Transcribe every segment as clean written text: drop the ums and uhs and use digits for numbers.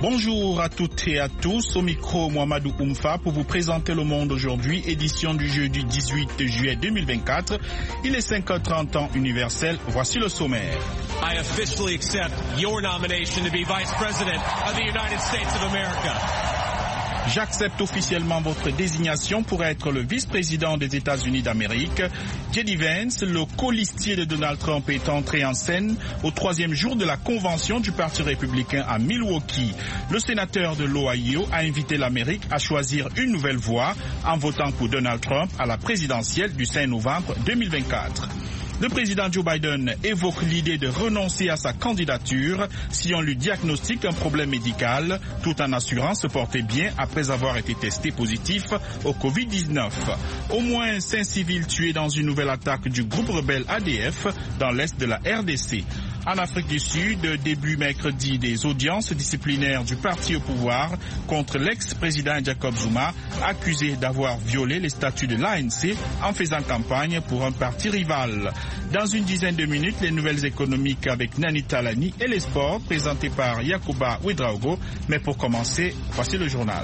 Bonjour à toutes et à tous, au micro Mohamedou Oumfa pour vous présenter Le Monde aujourd'hui, édition du jeudi 18 juillet 2024. Il est 5h30 temps universel, voici le sommaire. I officially accept your nomination to be Vice President of the United States of America. J'accepte officiellement votre désignation pour être le vice-président des États-Unis d'Amérique. J.D. Vance, le colistier de Donald Trump, est entré en scène au troisième jour de la convention du Parti républicain à Milwaukee. Le sénateur de l'Ohio a invité l'Amérique à choisir une nouvelle voie en votant pour Donald Trump à la présidentielle du 5 novembre 2024. Le président Joe Biden évoque l'idée de renoncer à sa candidature si on lui diagnostique un problème médical, tout en assurant se porter bien après avoir été testé positif au Covid-19. Au moins 5 civils tués dans une nouvelle attaque du groupe rebelle ADF dans l'est de la RDC. En Afrique du Sud, début mercredi des audiences disciplinaires du parti au pouvoir contre l'ex-président Jacob Zuma, accusé d'avoir violé les statuts de l'ANC en faisant campagne pour un parti rival. Dans une dizaine de minutes, les nouvelles économiques avec Nani Talani et les sports présentés par Yacouba Ouedraogo. Mais pour commencer, voici le journal.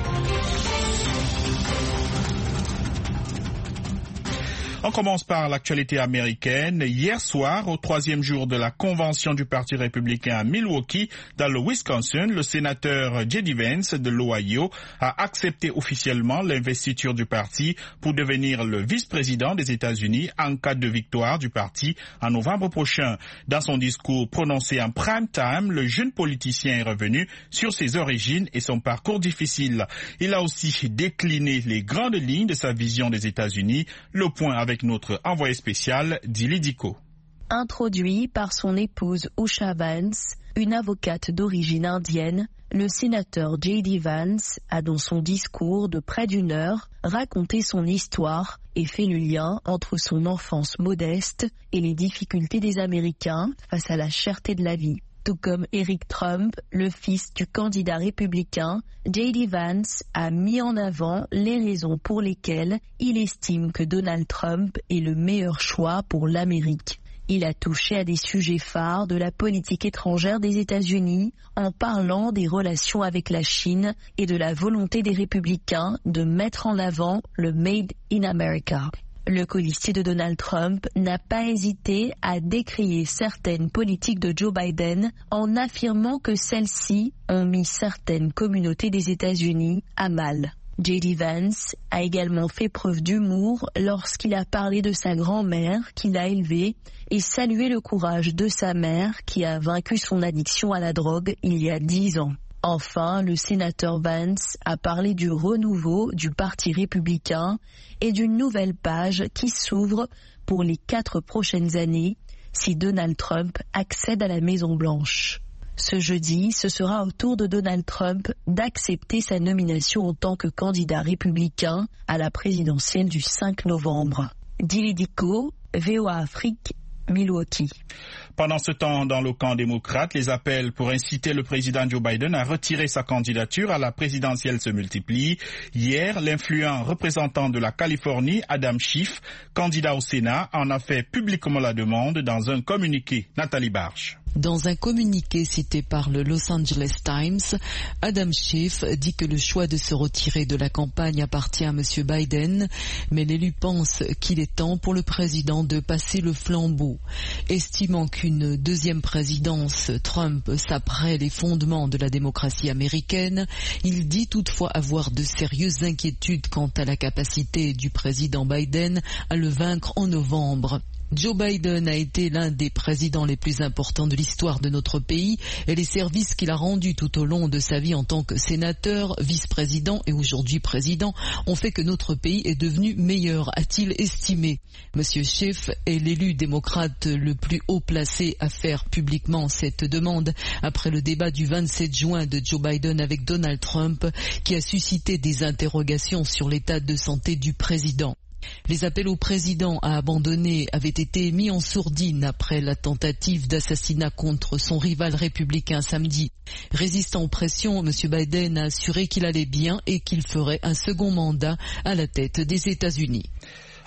On commence par l'actualité américaine. Hier soir, au troisième jour de la convention du Parti républicain à Milwaukee, dans le Wisconsin, le sénateur J.D. Vance de l'Ohio a accepté officiellement l'investiture du parti pour devenir le vice-président des États-Unis en cas de victoire du parti en novembre prochain. Dans son discours prononcé en prime time, le jeune politicien est revenu sur ses origines et son parcours difficile. Il a aussi décliné les grandes lignes de sa vision des États-Unis. Le point avec notre envoyé spécial, Dili Diko. Introduit par son épouse Usha Vance, une avocate d'origine indienne, le sénateur J.D. Vance a dans son discours de près d'une heure raconté son histoire et fait le lien entre son enfance modeste et les difficultés des Américains face à la cherté de la vie. Tout comme Eric Trump, le fils du candidat républicain, J.D. Vance a mis en avant les raisons pour lesquelles il estime que Donald Trump est le meilleur choix pour l'Amérique. Il a touché à des sujets phares de la politique étrangère des États-Unis en parlant des relations avec la Chine et de la volonté des républicains de mettre en avant le Made in America. Le colistier de Donald Trump n'a pas hésité à décrier certaines politiques de Joe Biden en affirmant que celles-ci ont mis certaines communautés des États-Unis à mal. J.D. Vance a également fait preuve d'humour lorsqu'il a parlé de sa grand-mère qu'il a élevée et salué le courage de sa mère qui a vaincu son addiction à la drogue il y a 10 ans. Enfin, le sénateur Vance a parlé du renouveau du Parti républicain et d'une nouvelle page qui s'ouvre pour les 4 prochaines années si Donald Trump accède à la Maison-Blanche. Ce jeudi, ce sera au tour de Donald Trump d'accepter sa nomination en tant que candidat républicain à la présidentielle du 5 novembre. Dili Diko, VOA Afrique, Milwaukee. Pendant ce temps, dans le camp démocrate, les appels pour inciter le président Joe Biden à retirer sa candidature à la présidentielle se multiplient. Hier, l'influent représentant de la Californie, Adam Schiff, candidat au Sénat, en a fait publiquement la demande dans un communiqué. Nathalie Barge. Dans un communiqué cité par le Los Angeles Times, Adam Schiff dit que le choix de se retirer de la campagne appartient à M. Biden, mais l'élu pense qu'il est temps pour le président de passer le flambeau. Estimant qu'une deuxième présidence Trump saperait les fondements de la démocratie américaine, il dit toutefois avoir de sérieuses inquiétudes quant à la capacité du président Biden à le vaincre en novembre. Joe Biden a été l'un des présidents les plus importants de l'histoire de notre pays et les services qu'il a rendus tout au long de sa vie en tant que sénateur, vice-président et aujourd'hui président ont fait que notre pays est devenu meilleur, a-t-il estimé. Monsieur Schiff est l'élu démocrate le plus haut placé à faire publiquement cette demande après le débat du 27 juin de Joe Biden avec Donald Trump qui a suscité des interrogations sur l'état de santé du président. Les appels au président à abandonner avaient été mis en sourdine après la tentative d'assassinat contre son rival républicain samedi. Résistant aux pressions, M. Biden a assuré qu'il allait bien et qu'il ferait un second mandat à la tête des États-Unis.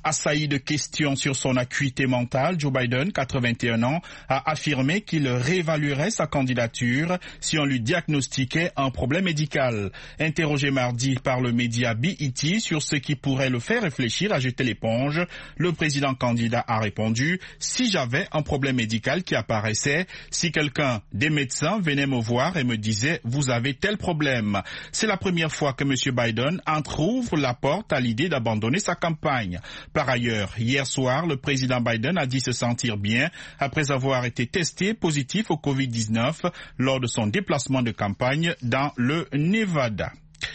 Assailli de questions sur son acuité mentale, Joe Biden, 81 ans, a affirmé qu'il réévaluerait sa candidature si on lui diagnostiquait un problème médical. Interrogé mardi par le média BET sur ce qui pourrait le faire réfléchir à jeter l'éponge, le président candidat a répondu « Si j'avais un problème médical qui apparaissait, si quelqu'un des médecins venait me voir et me disait « Vous avez tel problème ». C'est la première fois que M. Biden entrouvre la porte à l'idée d'abandonner sa campagne. Par ailleurs, hier soir, le président Biden a dit se sentir bien après avoir été testé positif au Covid-19 lors de son déplacement de campagne dans le Nevada.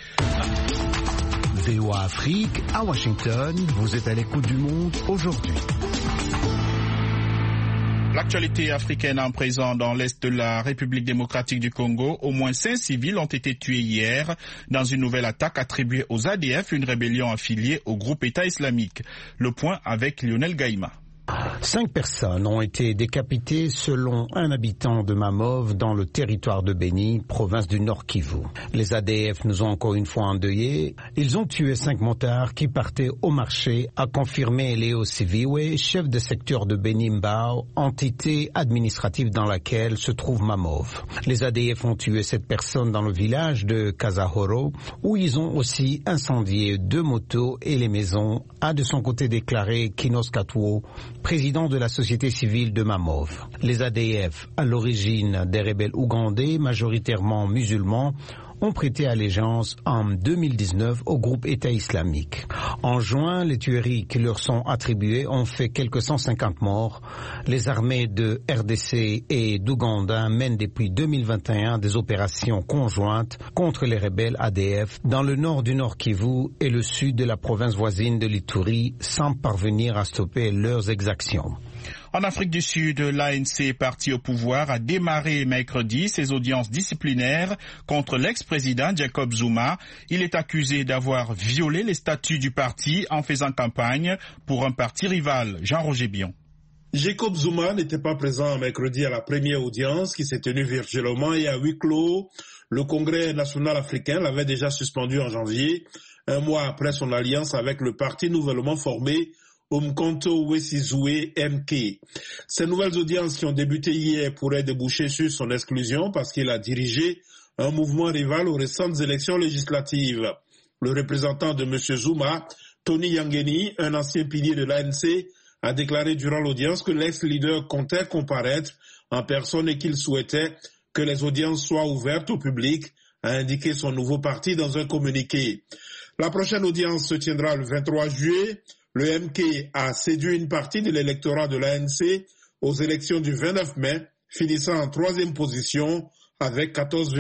VOA Afrique, à Washington, vous êtes à l'écoute du monde aujourd'hui. L'actualité africaine en présent dans l'est de la République démocratique du Congo. Au moins 5 civils ont été tués hier dans une nouvelle attaque attribuée aux ADF, une rébellion affiliée au groupe État islamique. Le point avec Lionel Gaïma. 5 personnes ont été décapitées selon un habitant de Mamov dans le territoire de Beni, province du Nord Kivu. Les ADF nous ont encore une fois endeuillés. Ils ont tué 5 motards qui partaient au marché, a confirmé Léo Siviwe, chef de secteur de Beni Mbao, entité administrative dans laquelle se trouve Mamov. Les ADF ont tué 7 personnes dans le village de Kazahoro, où ils ont aussi incendié 2 motos et les maisons, a de son côté déclaré Kinos Katwo, président de la société civile de Mamov. Les ADF, à l'origine des rebelles ougandais, majoritairement musulmans, ont prêté allégeance en 2019 au groupe État islamique. En juin, les tueries qui leur sont attribuées ont fait quelques 150 morts. Les armées de RDC et d'Ouganda mènent depuis 2021 des opérations conjointes contre les rebelles ADF dans le nord du Nord Kivu et le sud de la province voisine de l'Ituri sans parvenir à stopper leurs exactions. En Afrique du Sud, l'ANC, parti au pouvoir, a démarré mercredi ses audiences disciplinaires contre l'ex-président Jacob Zuma. Il est accusé d'avoir violé les statuts du parti en faisant campagne pour un parti rival. Jean-Roger Bion. Jacob Zuma n'était pas présent mercredi à la première audience qui s'est tenue virtuellement et à huis clos. Le Congrès national africain l'avait déjà suspendu en janvier, un mois après son alliance avec le parti nouvellement formé Umkhonto Wesizwe MK. Ces nouvelles audiences qui ont débuté hier pourraient déboucher sur son exclusion parce qu'il a dirigé un mouvement rival aux récentes élections législatives. Le représentant de M. Zuma, Tony Yangeni, un ancien pilier de l'ANC, a déclaré durant l'audience que l'ex-leader comptait comparaître en personne et qu'il souhaitait que les audiences soient ouvertes au public, a indiqué son nouveau parti dans un communiqué. La prochaine audience se tiendra le 23 juillet. Le MK a séduit une partie de l'électorat de l'ANC aux élections du 29 mai, finissant en 3e position avec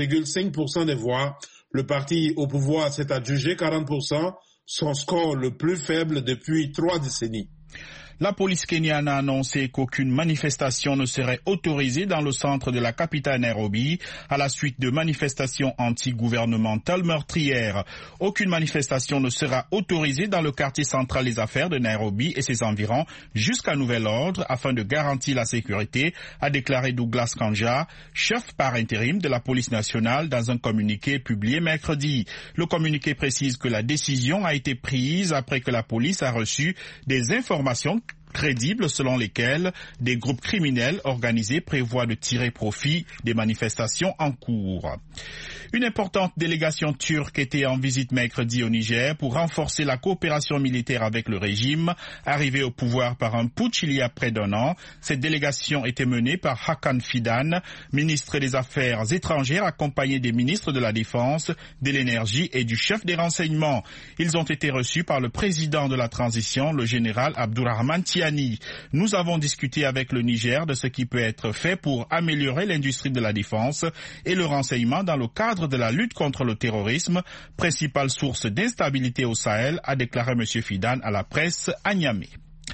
14,5% des voix. Le parti au pouvoir s'est adjugé 40%, son score le plus faible depuis 3 décennies. La police kenyane a annoncé qu'aucune manifestation ne serait autorisée dans le centre de la capitale Nairobi à la suite de manifestations anti-gouvernementales meurtrières. Aucune manifestation ne sera autorisée dans le quartier central des affaires de Nairobi et ses environs jusqu'à nouvel ordre afin de garantir la sécurité, a déclaré Douglas Kanja, chef par intérim de la police nationale dans un communiqué publié mercredi. Le communiqué précise que la décision a été prise après que la police a reçu des informations crédibles selon lesquelles des groupes criminels organisés prévoient de tirer profit des manifestations en cours. Une importante délégation turque était en visite mercredi au Niger pour renforcer la coopération militaire avec le régime, arrivé au pouvoir par un putsch il y a près d'1 an. Cette délégation était menée par Hakan Fidan, ministre des Affaires étrangères, accompagné des ministres de la Défense, de l'Énergie et du chef des renseignements. Ils ont été reçus par le président de la transition, le général Abdourahmane Tiani. Nous avons discuté avec le Niger de ce qui peut être fait pour améliorer l'industrie de la défense et le renseignement dans le cadre de la lutte contre le terrorisme, principale source d'instabilité au Sahel, a déclaré M. Fidan à la presse à Niamey.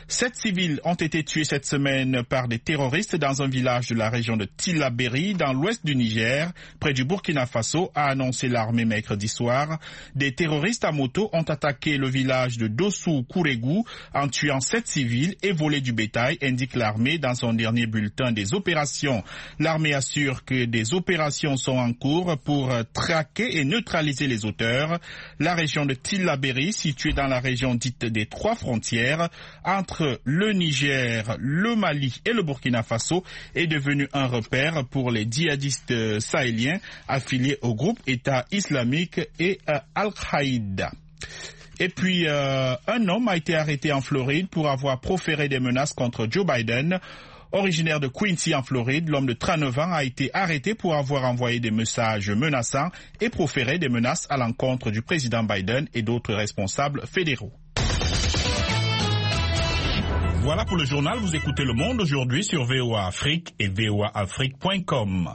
7 civils ont été tués cette semaine par des terroristes dans un village de la région de Tillabéri, dans l'ouest du Niger, près du Burkina Faso, a annoncé l'armée mercredi soir. Des terroristes à moto ont attaqué le village de Dossou-Kourégou en tuant 7 civils et volé du bétail, indique l'armée dans son dernier bulletin des opérations. L'armée assure que des opérations sont en cours pour traquer et neutraliser les auteurs. La région de Tillabéri, située dans la région dite des 3 frontières, entre le Niger, le Mali et le Burkina Faso, est devenue un repère pour les djihadistes sahéliens affiliés au groupe État islamique et Al-Qaïda. Et puis, un homme a été arrêté en Floride pour avoir proféré des menaces contre Joe Biden. Originaire de Quincy en Floride, l'homme de 39 ans a été arrêté pour avoir envoyé des messages menaçants et proféré des menaces à l'encontre du président Biden et d'autres responsables fédéraux. Voilà pour le journal, vous écoutez Le Monde aujourd'hui sur VOA Afrique et voaafrique.com.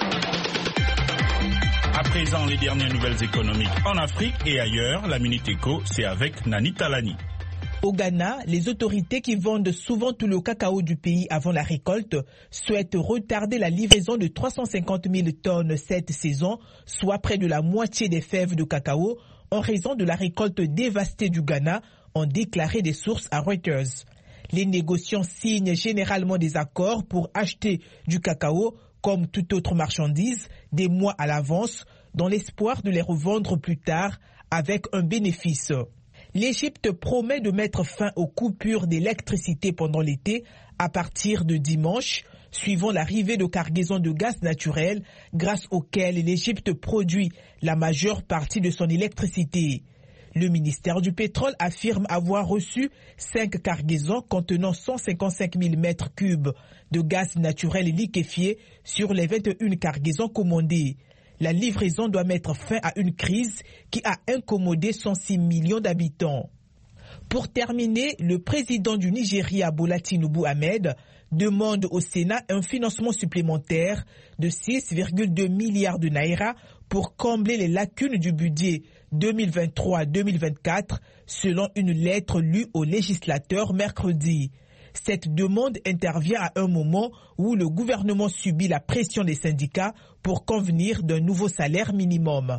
À présent, les dernières nouvelles économiques en Afrique et ailleurs, la Minute Éco, c'est avec Nani Talani. Au Ghana, les autorités qui vendent souvent tout le cacao du pays avant la récolte souhaitent retarder la livraison de 350 000 tonnes cette saison, soit près de la moitié des fèves de cacao, en raison de la récolte dévastée du Ghana, ont déclaré des sources à Reuters. Les négociants signent généralement des accords pour acheter du cacao, comme toute autre marchandise, des mois à l'avance, dans l'espoir de les revendre plus tard avec un bénéfice. L'Égypte promet de mettre fin aux coupures d'électricité pendant l'été à partir de dimanche, suivant l'arrivée de cargaisons de gaz naturel, grâce auxquelles l'Égypte produit la majeure partie de son électricité. Le ministère du pétrole affirme avoir reçu 5 cargaisons contenant 155 000 mètres cubes de gaz naturel liquéfié sur les 21 cargaisons commandées. La livraison doit mettre fin à une crise qui a incommodé 106 millions d'habitants. Pour terminer, le président du Nigeria, Bola Tinubu Ahmed, demande au Sénat un financement supplémentaire de 6,2 milliards de naira pour combler les lacunes du budget 2023-2024, selon une lettre lue aux législateurs mercredi. Cette demande intervient à un moment où le gouvernement subit la pression des syndicats pour convenir d'un nouveau salaire minimum.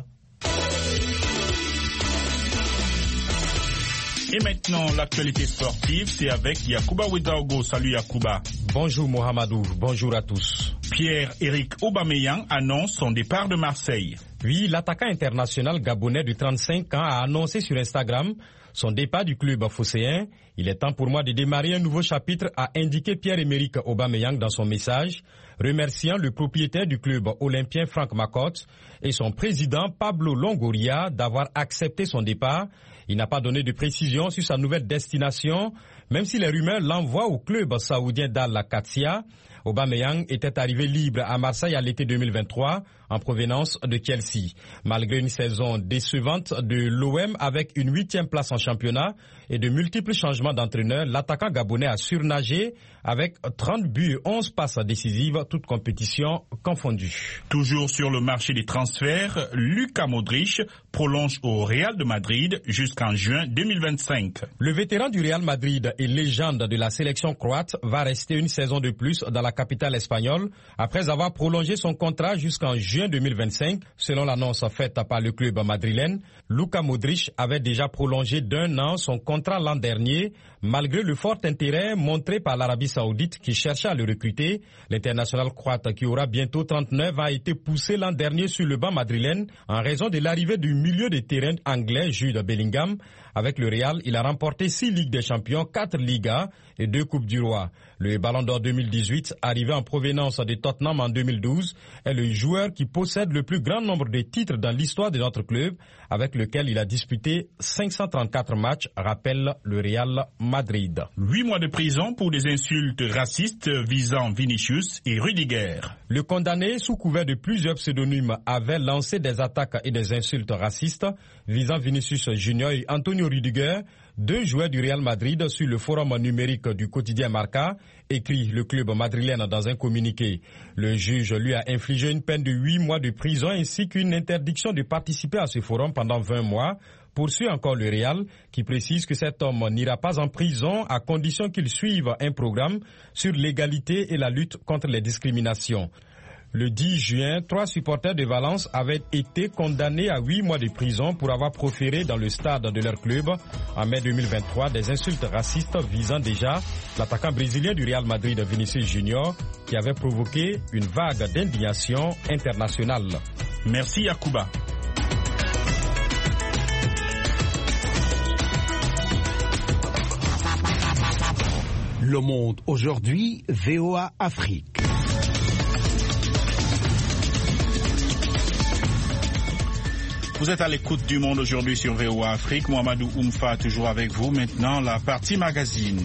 Et maintenant, l'actualité sportive, c'est avec Yacouba Ouedraogo. Salut Yacouba. Bonjour Mohamedou, bonjour à tous. Pierre-Emerick Aubameyang annonce son départ de Marseille. Oui, l'attaquant international gabonais de 35 ans a annoncé sur Instagram son départ du club phocéen. Il est temps pour moi de démarrer un nouveau chapitre, a indiqué Pierre-Emerick Aubameyang dans son message, remerciant le propriétaire du club olympien Franck Macotte et son président Pablo Longoria d'avoir accepté son départ. Il n'a pas donné de précision sur sa nouvelle destination, même si les rumeurs l'envoient au club saoudien d'Al-Qadsiya. Aubameyang était arrivé libre à Marseille à l'été 2023 en provenance de Chelsea. Malgré une saison décevante de l'OM avec une 8e place en championnat et de multiples changements d'entraîneur, l'attaquant gabonais a surnagé avec 30 buts et 11 passes décisives, toutes compétitions confondues. Toujours sur le marché des transferts, Luka Modric prolonge au Real de Madrid jusqu'en juin 2025. Le vétéran du Real Madrid et légende de la sélection croate va rester une saison de plus dans la capitale espagnole après avoir prolongé son contrat jusqu'en juin 2025. Selon l'annonce faite par le club madrilène, Luka Modric avait déjà prolongé d'1 an son contrat l'an dernier, malgré le fort intérêt montré par l'Arabie Saoudite qui cherchait à le recruter. L'international croate, qui aura bientôt 39 ans, a été poussé l'an dernier sur le banc madrilène en raison de l'arrivée du milieu de terrain anglais Jude Bellingham. Avec le Real, il a remporté 6 Ligues des Champions, 4 Ligas et 2 Coupes du Roi. Le Ballon d'Or 2018, arrivé en provenance de Tottenham en 2012, est le joueur qui possède le plus grand nombre de titres dans l'histoire de notre club, avec lequel il a disputé 534 matchs, rappelle le Real Madrid. 8 mois de prison pour des insultes racistes visant Vinicius et Rudiger. Le condamné, sous couvert de plusieurs pseudonymes, avait lancé des attaques et des insultes racistes visant Vinicius Junior et Antonio Rudiger, 2 joueurs du Real Madrid, sur le forum numérique du quotidien Marca, écrit le club madrilène dans un communiqué. Le juge lui a infligé une peine de 8 mois de prison ainsi qu'une interdiction de participer à ce forum pendant 20 mois poursuit encore le Real, qui précise que cet homme n'ira pas en prison à condition qu'il suive un programme sur l'égalité et la lutte contre les discriminations. Le 10 juin, 3 supporters de Valence avaient été condamnés à 8 mois de prison pour avoir proféré dans le stade de leur club en mai 2023 des insultes racistes visant déjà l'attaquant brésilien du Real Madrid Vinicius Junior qui avait provoqué une vague d'indignation internationale. Merci Yacouba. Le Monde aujourd'hui, VOA Afrique. Vous êtes à l'écoute du Monde aujourd'hui sur VOA Afrique. Mohamedou Oumfa toujours avec vous. Maintenant, la partie magazine.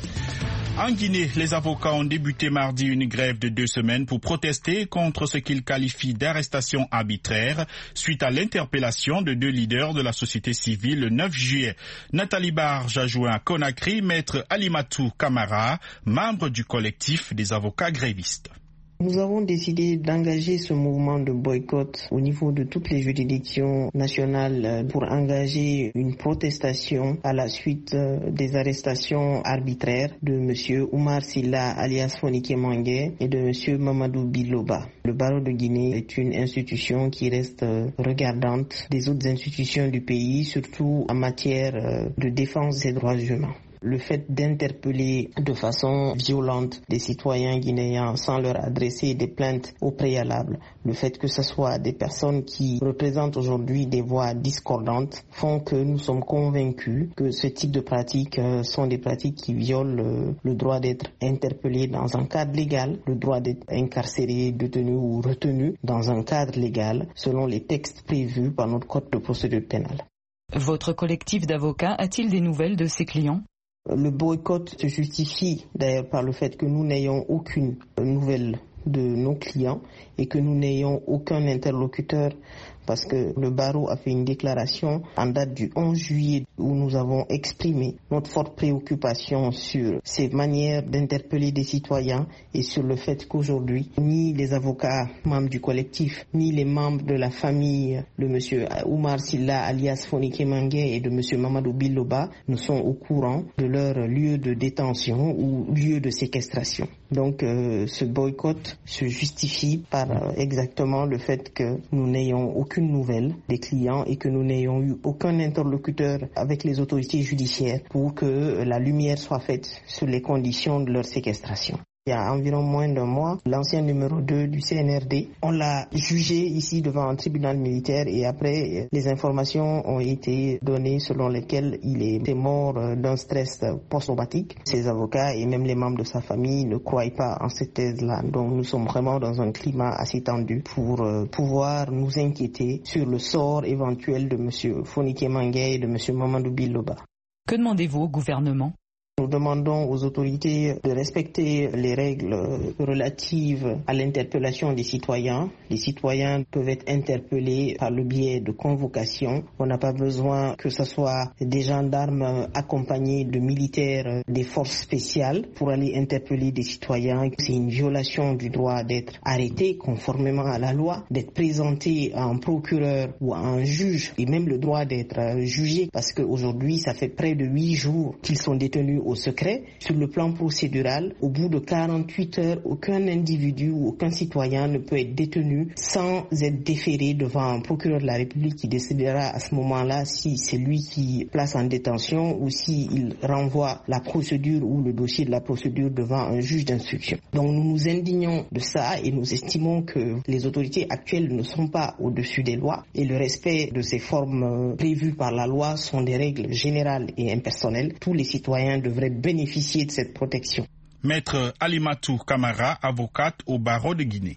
En Guinée, les avocats ont débuté mardi une grève de 2 semaines pour protester contre ce qu'ils qualifient d'arrestation arbitraire suite à l'interpellation de 2 leaders de la société civile le 9 juillet. Nathalie Barge a joint à Conakry, maître Alimatou Kamara, membre du collectif des avocats grévistes. Nous avons décidé d'engager ce mouvement de boycott au niveau de toutes les juridictions nationales pour engager une protestation à la suite des arrestations arbitraires de M. Oumar Silla alias Fonike Mangué et de M. Mamadou Biloba. Le barreau de Guinée est une institution qui reste regardante des autres institutions du pays, surtout en matière de défense des droits humains. Le fait d'interpeller de façon violente des citoyens guinéens sans leur adresser des plaintes au préalable, le fait que ce soit des personnes qui représentent aujourd'hui des voix discordantes font que nous sommes convaincus que ce type de pratiques sont des pratiques qui violent le droit d'être interpellé dans un cadre légal, le droit d'être incarcéré, détenu ou retenu dans un cadre légal selon les textes prévus par notre code de procédure pénale. Votre collectif d'avocats a-t-il des nouvelles de ses clients ? Le boycott se justifie d'ailleurs par le fait que nous n'ayons aucune nouvelle de nos clients et que nous n'ayons aucun interlocuteur parce que le barreau a fait une déclaration en date du 11 juillet où nous avons exprimé notre forte préoccupation sur ces manières d'interpeller des citoyens et sur le fait qu'aujourd'hui, ni les avocats membres du collectif, ni les membres de la famille de M. Oumar Silla alias Fonike Mangué et de M. Mamadou Biloba ne sont au courant de leur lieu de détention ou lieu de séquestration. Donc ce boycott se justifie par exactement le fait que nous n'ayons aucune nouvelle des clients et que nous n'ayons eu aucun interlocuteur avec les autorités judiciaires pour que la lumière soit faite sur les conditions de leur séquestration. Il y a environ moins d'un mois, l'ancien numéro 2 du CNRD, on l'a jugé ici devant un tribunal militaire et après, les informations ont été données selon lesquelles il était mort d'un stress post-traumatique. Ses avocats et même les membres de sa famille ne croient pas en cette thèse-là. Donc nous sommes vraiment dans un climat assez tendu pour pouvoir nous inquiéter sur le sort éventuel de M. Fonike Mangué et de M. Mamadou Biloba. Que demandez-vous au gouvernement ? Nous demandons aux autorités de respecter les règles relatives à l'interpellation des citoyens. Les citoyens peuvent être interpellés par le biais de convocation. On n'a pas besoin que ce soit des gendarmes accompagnés de militaires des forces spéciales pour aller interpeller des citoyens. C'est une violation du droit d'être arrêté conformément à la loi, d'être présenté à un procureur ou à un juge et même le droit d'être jugé parce qu'aujourd'hui, ça fait près de 8 jours qu'ils sont détenus au secret. Sur le plan procédural, au bout de 48 heures, aucun individu ou aucun citoyen ne peut être détenu sans être déféré devant un procureur de la République qui décidera à ce moment-là si c'est lui qui place en détention ou s'il renvoie la procédure ou le dossier de la procédure devant un juge d'instruction. Donc nous nous indignons de ça et nous estimons que les autorités actuelles ne sont pas au-dessus des lois et le respect de ces formes prévues par la loi sont des règles générales et impersonnelles. Tous les citoyens devraient bénéficier de cette protection. Maître Alimatou Kamara, avocate au barreau de Guinée.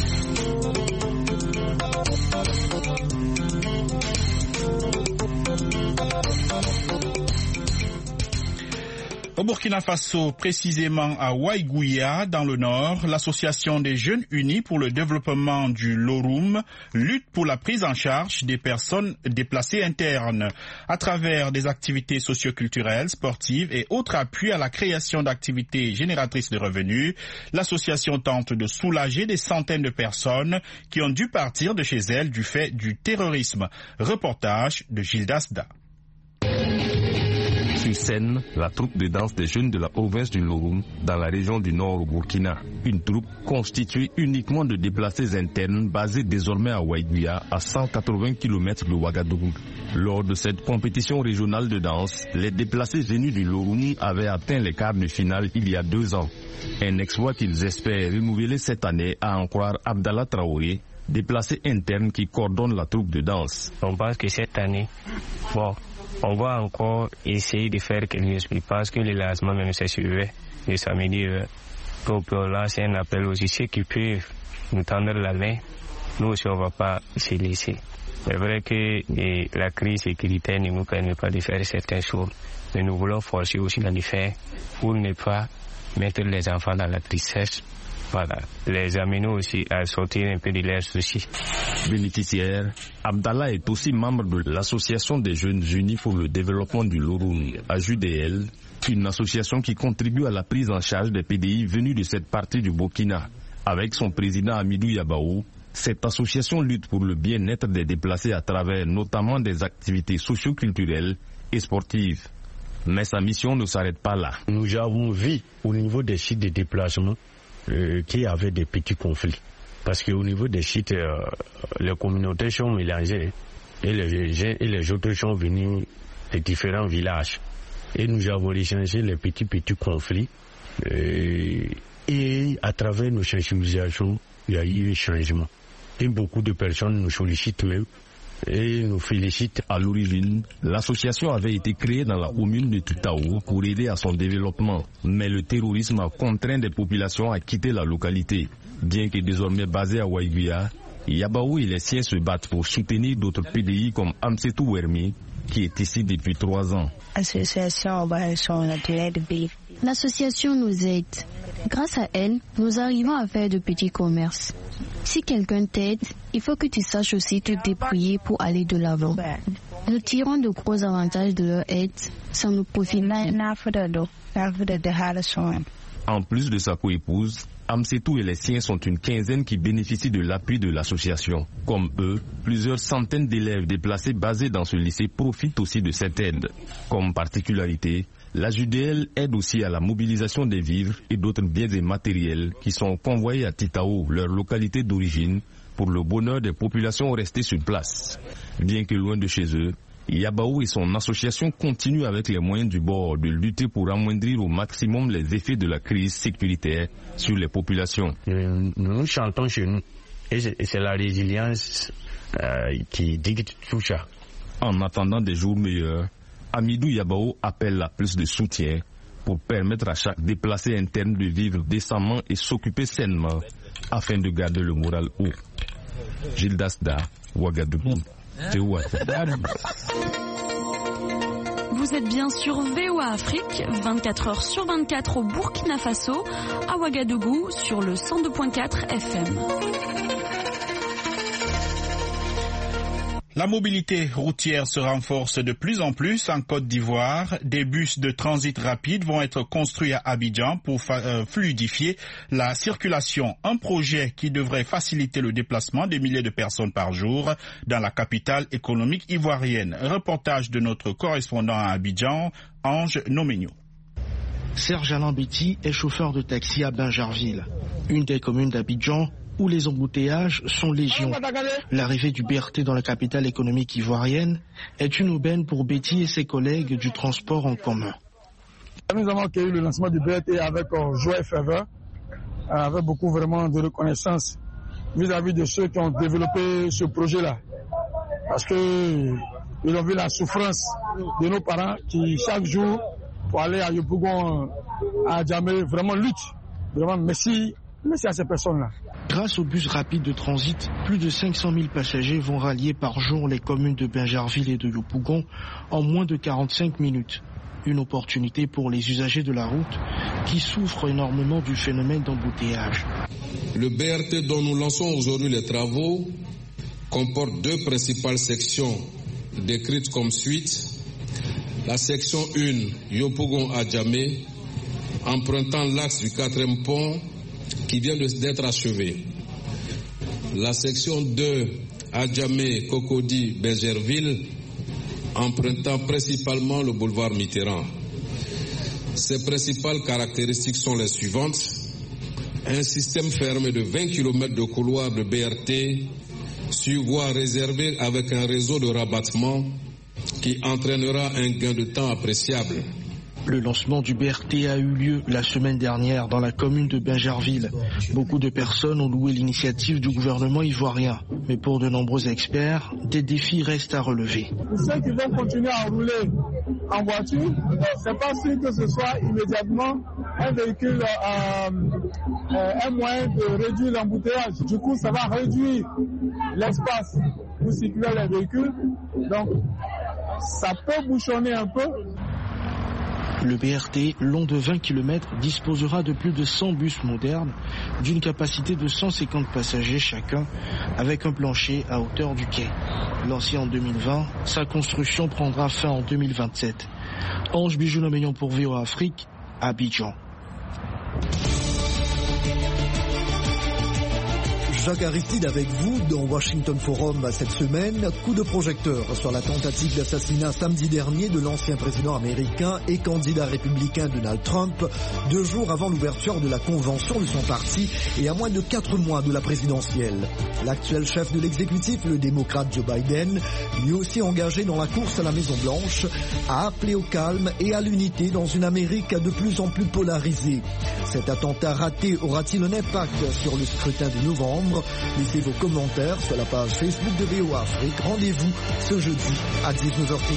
Au Burkina Faso, précisément à Waïgouya, dans le nord, l'association des Jeunes Unis pour le développement du Lorum lutte pour la prise en charge des personnes déplacées internes à travers des activités socioculturelles, sportives et autres appuis à la création d'activités génératrices de revenus. L'association tente de soulager des centaines de personnes qui ont dû partir de chez elles du fait du terrorisme. Reportage de Gildas Da. Sur scène, la troupe de danse des jeunes de la province du Loroum, dans la région du Nord au Burkina. Une troupe constituée uniquement de déplacés internes basés désormais à Waiguia, à 180 km de Ouagadougou. Lors de cette compétition régionale de danse, les déplacés venus du Loroum avaient atteint les quarts de finale il y a 2 ans. Un exploit qu'ils espèrent renouveler cette année, à en croire Abdallah Traoré, déplacé interne qui coordonne la troupe de danse. On pense que cette année, on va encore essayer de faire quelque chose. Parce que le lancement même s'est suivi le samedi. Pour lancer un appel aux ceux qui peuvent nous tendre la main. Nous aussi, on ne va pas se laisser. C'est vrai que la crise sécuritaire ne nous permet pas de faire certaines choses. Mais nous voulons forcer aussi à le faire pour ne pas mettre les enfants dans la tristesse. Voilà, les amener aussi à sortir un peu de leurs soucis. Bénéficiaire, Abdallah est aussi membre de l'Association des Jeunes Unis pour le développement du Loroum, AJUDL, une association qui contribue à la prise en charge des PDI venus de cette partie du Burkina. Avec son président Amidou Yabaou, cette association lutte pour le bien-être des déplacés à travers notamment des activités socio-culturelles et sportives. Mais sa mission ne s'arrête pas là. Nous avons vu au niveau des sites de déplacement qu'il y avait des petits conflits. Parce qu'au niveau des sites, les communautés sont mélangées et les autres sont venus de différents villages. Et nous avons recensé les petits conflits. Et à travers nos sensibilisations, il y a eu un changement. Et beaucoup de personnes nous sollicitent et nous félicitent. À l'origine, l'association avait été créée dans la commune de Tutao pour aider à son développement. Mais le terrorisme a contraint des populations à quitter la localité. Bien que désormais basé à Waiguia, Yabaou et les siens se battent pour soutenir d'autres PDI comme Amsetou Wermi, qui est ici depuis 3 ans. L'association nous aide. Grâce à elle, nous arrivons à faire de petits commerces. Si quelqu'un t'aide, il faut que tu saches aussi te débrouiller pour aller de l'avant. Nous tirons de gros avantages de leur aide, sans nous profiter. En plus de sa coépouse, Amsetou et les siens sont une quinzaine qui bénéficient de l'appui de l'association. Comme eux, plusieurs centaines d'élèves déplacés basés dans ce lycée profitent aussi de cette aide. Comme particularité, la JUDL aide aussi à la mobilisation des vivres et d'autres biens et matériels qui sont convoyés à Titao, leur localité d'origine, pour le bonheur des populations restées sur place. Bien que loin de chez eux, Yabaou et son association continuent avec les moyens du bord de lutter pour amoindrir au maximum les effets de la crise sécuritaire sur les populations. Nous chantons chez nous et c'est la résilience qui dicte tout ça. En attendant des jours meilleurs, Amidou Yabaou appelle à plus de soutien pour permettre à chaque déplacé interne de vivre décemment et s'occuper sainement afin de garder le moral haut. Gilles Dasda, Ouagadougou. Vous êtes bien sur VOA Afrique, 24 heures sur 24 au Burkina Faso, à Ouagadougou sur le 102.4 FM. La mobilité routière se renforce de plus en plus en Côte d'Ivoire. Des bus de transit rapide vont être construits à Abidjan pour fluidifier la circulation. Un projet qui devrait faciliter le déplacement des milliers de personnes par jour dans la capitale économique ivoirienne. Reportage de notre correspondant à Abidjan, Ange Noménio. Serge Alain Betty est chauffeur de taxi à Bingerville, une des communes d'Abidjan où les embouteillages sont légion. L'arrivée du BRT dans la capitale économique ivoirienne est une aubaine pour Betty et ses collègues du transport en commun. Nous avons accueilli le lancement du BRT avec joie et ferveur, avec beaucoup vraiment de reconnaissance vis-à-vis de ceux qui ont développé ce projet-là. Parce qu'ils ont vu la souffrance de nos parents qui, chaque jour, pour aller à Yopougon, à Djamé, vraiment luttent. Vraiment, merci à ces personnes-là. Grâce au bus rapide de transit, plus de 500 000 passagers vont rallier par jour les communes de Bingerville et de Yopougon en moins de 45 minutes. Une opportunité pour les usagers de la route qui souffrent énormément du phénomène d'embouteillage. Le BRT dont nous lançons aujourd'hui les travaux comporte 2 principales sections décrites comme suite. La section 1, Yopougon à Djamé, empruntant l'axe du 4e pont qui vient d'être achevé. La section 2, Adjamé, Cocody, Bingerville, empruntant principalement le boulevard Mitterrand. Ses principales caractéristiques sont les suivantes. Un système fermé de 20 km de couloirs de BRT sur voie réservée avec un réseau de rabattement qui entraînera un gain de temps appréciable. Le lancement du BRT a eu lieu la semaine dernière dans la commune de Bingerville. Beaucoup de personnes ont loué l'initiative du gouvernement ivoirien. Mais pour de nombreux experts, des défis restent à relever. Pour ceux qui vont continuer à rouler en voiture, c'est pas sûr que ce soit immédiatement un véhicule, un moyen de réduire l'embouteillage. Du coup, ça va réduire l'espace pour circuler les véhicules. Donc, ça peut bouchonner un peu. Le BRT, long de 20 km, disposera de plus de 100 bus modernes d'une capacité de 150 passagers chacun, avec un plancher à hauteur du quai. Lancé en 2020, sa construction prendra fin en 2027. Ange Bijou-Lameillon pour VOA Afrique, Abidjan. Jacques Aristide avec vous dans Washington Forum cette semaine. Coup de projecteur sur la tentative d'assassinat samedi dernier de l'ancien président américain et candidat républicain Donald Trump, 2 jours avant l'ouverture de la convention de son parti et à moins de 4 mois de la présidentielle. L'actuel chef de l'exécutif, le démocrate Joe Biden, lui aussi engagé dans la course à la Maison-Blanche, a appelé au calme et à l'unité dans une Amérique de plus en plus polarisée. Cet attentat raté aura-t-il un impact sur le scrutin de novembre? Laissez vos commentaires sur la page Facebook de VOA Afrique. Rendez-vous ce jeudi à 19h30.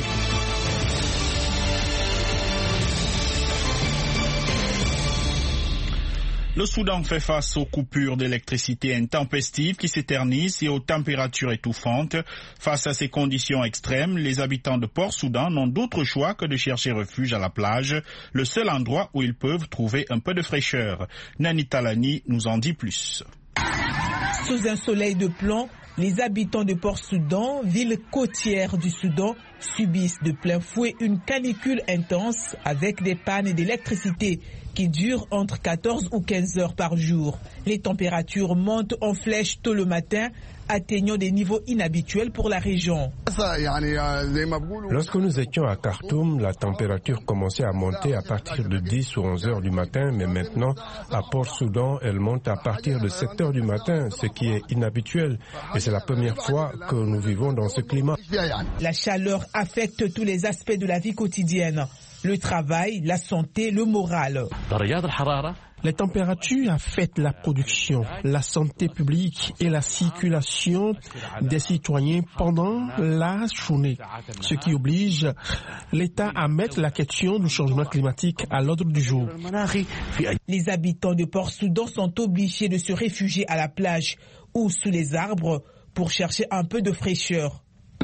Le Soudan fait face aux coupures d'électricité intempestives qui s'éternisent et aux températures étouffantes. Face à ces conditions extrêmes, les habitants de Port-Soudan n'ont d'autre choix que de chercher refuge à la plage, le seul endroit où ils peuvent trouver un peu de fraîcheur. Nani Talani nous en dit plus. Sous un soleil de plomb, les habitants de Port-Soudan, ville côtière du Soudan, subissent de plein fouet une canicule intense avec des pannes d'électricité qui durent entre 14 ou 15 heures par jour. Les températures montent en flèche tôt le matin, atteignant des niveaux inhabituels pour la région. Lorsque nous étions à Khartoum, la température commençait à monter à partir de 10 ou 11 heures du matin, mais maintenant, à Port-Soudan, elle monte à partir de 7 heures du matin, ce qui est inhabituel. Et c'est la première fois que nous vivons dans ce climat. La chaleur affecte tous les aspects de la vie quotidienne. Le travail, la santé, le moral. Les températures affectent la production, la santé publique et la circulation des citoyens pendant la journée, ce qui oblige l'État à mettre la question du changement climatique à l'ordre du jour. Les habitants de Port-Soudan sont obligés de se réfugier à la plage ou sous les arbres pour chercher un peu de fraîcheur.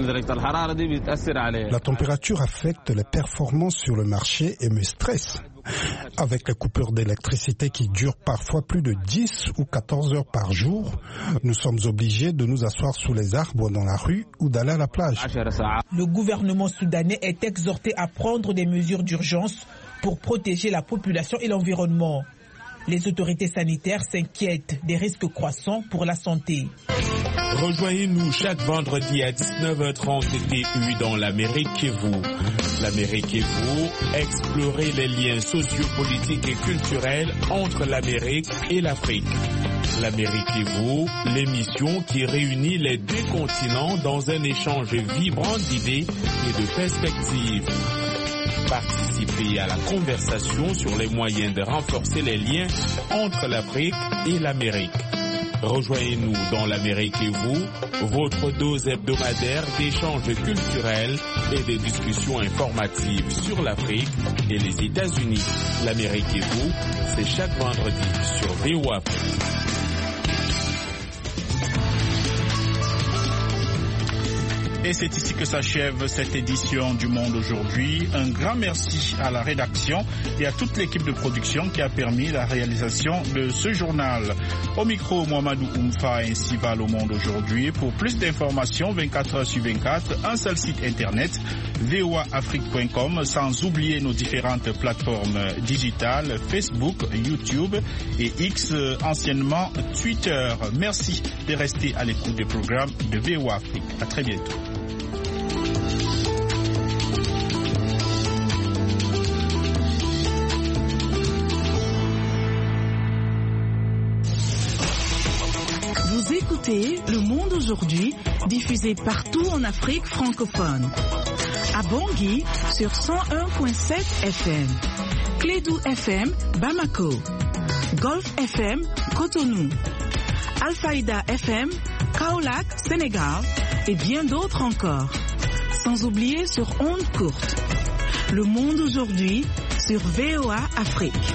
La température affecte les performances sur le marché et me stresse. Avec les coupures d'électricité qui durent parfois plus de 10 ou 14 heures par jour, nous sommes obligés de nous asseoir sous les arbres dans la rue ou d'aller à la plage. Le gouvernement soudanais est exhorté à prendre des mesures d'urgence pour protéger la population et l'environnement. Les autorités sanitaires s'inquiètent des risques croissants pour la santé. Rejoignez-nous chaque vendredi à 19h30 TU dans l'Amérique et vous. L'Amérique et vous, explorez les liens sociopolitiques et culturels entre l'Amérique et l'Afrique. L'Amérique et vous, l'émission qui réunit les 2 continents dans un échange vibrant d'idées et de perspectives. Participez à la conversation sur les moyens de renforcer les liens entre l'Afrique et l'Amérique. Rejoignez-nous dans l'Amérique et vous, votre dose hebdomadaire d'échanges culturels et de discussions informatives sur l'Afrique et les États-Unis. L'Amérique et vous, c'est chaque vendredi sur VOA Afrique. Et c'est ici que s'achève cette édition du Monde aujourd'hui. Un grand merci à la rédaction et à toute l'équipe de production qui a permis la réalisation de ce journal. Au micro, Mohamedou Oumfa ainsi va le Monde aujourd'hui. Pour plus d'informations, 24 heures sur 24, un seul site internet, voaafrique.com, sans oublier nos différentes plateformes digitales, Facebook, YouTube et X, anciennement Twitter. Merci de rester à l'écoute des programmes de VOA Afrique. À très bientôt. Vous écoutez Le Monde aujourd'hui, diffusé partout en Afrique francophone. À Bangui sur 101.7 FM, Clédou FM Bamako, Golf FM Cotonou, Alfaïda FM Kaolack Sénégal et bien d'autres encore. Sans oublier sur ondes courtes. Le Monde aujourd'hui sur VOA Afrique.